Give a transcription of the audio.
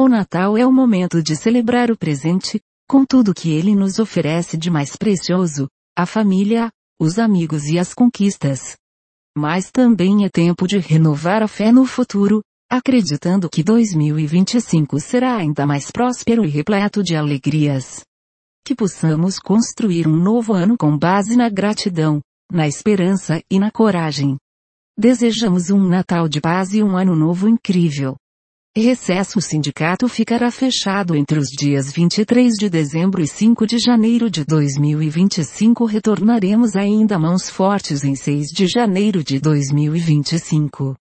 O Natal é o momento de celebrar o presente, com tudo que ele nos oferece de mais precioso, a família, os amigos e as conquistas. Mas também é tempo de renovar a fé no futuro, acreditando que 2025 será ainda mais próspero e repleto de alegrias. Que possamos construir um novo ano com base na gratidão, na esperança e na coragem. Desejamos um Natal de paz e um ano novo incrível. Recesso: o sindicato ficará fechado entre os dias 23 de dezembro e 5 de janeiro de 2025. Retornaremos ainda mãos fortes em 6 de janeiro de 2025.